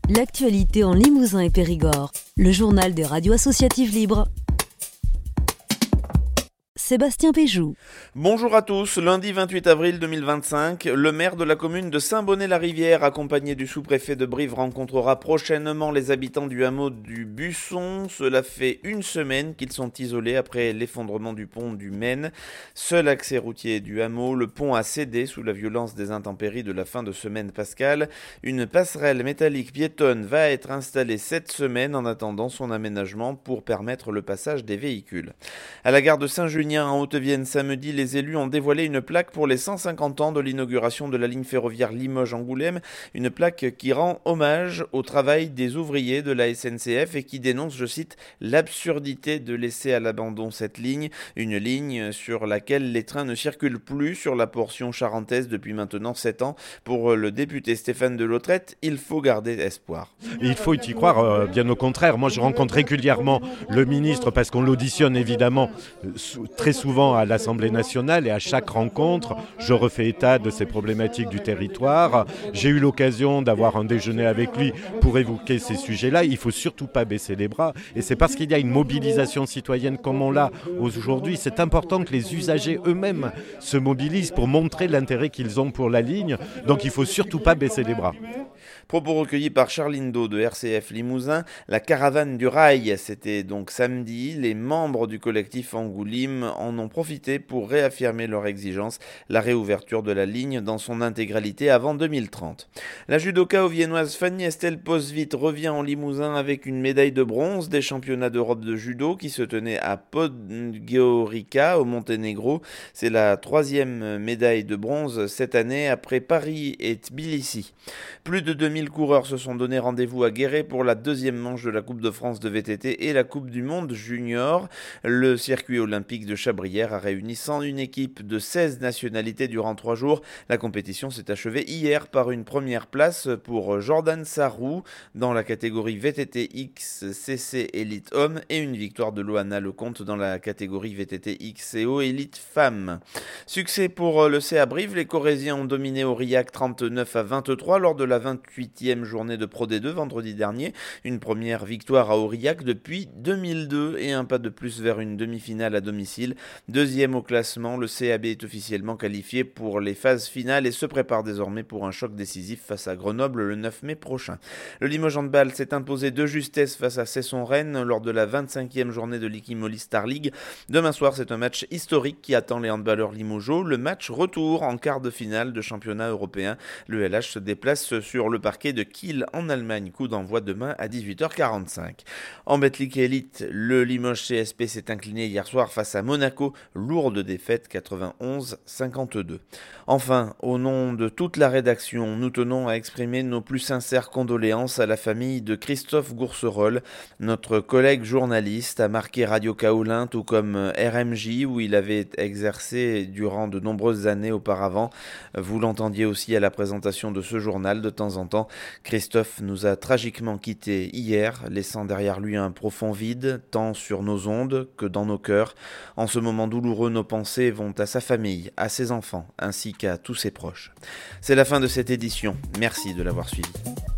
L'actualité en Limousin et Périgord. Le journal des radios associatives libres. Sébastien Péjou. Bonjour à tous, lundi 28 avril 2025, le maire de la commune de Saint-Bonnet-la-Rivière, accompagné du sous-préfet de Brive, rencontrera prochainement les habitants du hameau du Busson. Cela fait une semaine qu'ils sont isolés après l'effondrement du pont du Maine. Seul accès routier du hameau, le pont a cédé sous la violence des intempéries de la fin de semaine pascale. Une passerelle métallique piétonne va être installée cette semaine en attendant son aménagement pour permettre le passage des véhicules. À la gare de Saint-Junien, en Haute-Vienne, samedi, les élus ont dévoilé une plaque pour les 150 ans de l'inauguration de la ligne ferroviaire Limoges-Angoulême, une plaque qui rend hommage au travail des ouvriers de la SNCF et qui dénonce, je cite, l'absurdité de laisser à l'abandon cette ligne, une ligne sur laquelle les trains ne circulent plus sur la portion charentaise depuis maintenant 7 ans. Pour le député Stéphane Delautrette, il faut garder espoir. Il faut y croire, bien au contraire. Moi, je rencontre régulièrement le ministre parce qu'on l'auditionne évidemment très souvent à l'Assemblée nationale et à chaque rencontre, je refais état de ces problématiques du territoire. J'ai eu l'occasion d'avoir un déjeuner avec lui pour évoquer ces sujets-là. Il ne faut surtout pas baisser les bras et c'est parce qu'il y a une mobilisation citoyenne comme on l'a aujourd'hui. C'est important que les usagers eux-mêmes se mobilisent pour montrer l'intérêt qu'ils ont pour la ligne. Donc il ne faut surtout pas baisser les bras. Propos recueillis par Charline Do de RCF Limousin. La caravane du rail, c'était donc samedi. Les membres du collectif Angoulim en ont profité pour réaffirmer leur exigence, la réouverture de la ligne dans son intégralité avant 2030. La judoka auviennoise Fanny Estelle Posvit revient en Limousin avec une médaille de bronze des championnats d'Europe de judo qui se tenaient à Podgorica au Monténégro. C'est la 3e médaille de bronze cette année après Paris et Tbilissi. Plus de 2000 coureurs se sont donné rendez-vous à Guéret pour la 2e manche de la Coupe de France de VTT et la Coupe du Monde Junior. Le circuit olympique de Chabrières a réuni 101 équipes de 16 nationalités durant 3 jours. La compétition s'est achevée hier par une première place pour Jordan Sarrou dans la catégorie VTT XCC Elite Homme et une victoire de Loana Lecomte dans la catégorie VTT XCO Elite Femmes. Succès pour le CA Brive, les Corésiens ont dominé Aurillac 39-23 lors de la 28e journée de Pro D2 vendredi dernier. Une première victoire à Aurillac depuis 2002 et un pas de plus vers une demi-finale à domicile. 2e au classement, le CAB est officiellement qualifié pour les phases finales et se prépare désormais pour un choc décisif face à Grenoble le 9 mai prochain. Le Limoges Handball s'est imposé de justesse face à Cesson-Rennes lors de la 25e journée de l'Ikimoli Star League. Demain soir, c'est un match historique qui attend les handballeurs limogeaux. Le match retour en quart de finale de championnat européen. Le LH se déplace sur le parquet de Kiel en Allemagne. Coup d'envoi demain à 18h45. En Betclic Elite, le Limoges CSP s'est incliné hier soir face à Monaco. Lourde défaite 91-52. Enfin, au nom de toute la rédaction, nous tenons à exprimer nos plus sincères condoléances à la famille de Christophe Gourcerol. Notre collègue journaliste a marqué Radio Kaolin tout comme RMJ où il avait exercé durant de nombreuses années auparavant. Vous l'entendiez aussi à la présentation de ce journal de temps en temps. Christophe nous a tragiquement quittés hier, laissant derrière lui un profond vide, tant sur nos ondes que dans nos cœurs. En ce moment douloureux, nos pensées vont à sa famille, à ses enfants, ainsi qu'à tous ses proches. C'est la fin de cette édition. Merci de l'avoir suivi.